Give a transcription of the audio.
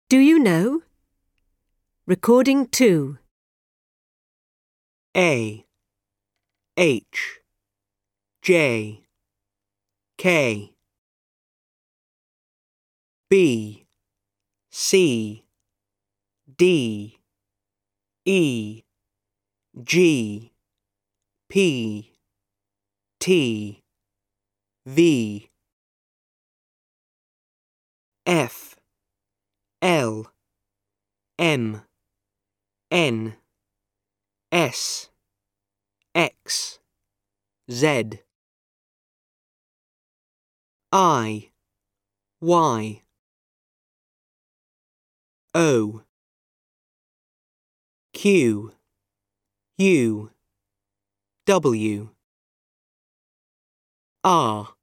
Do you know? Recording 2. A H J K B C D E G P T V F L M N S X Z I Y O Q U W R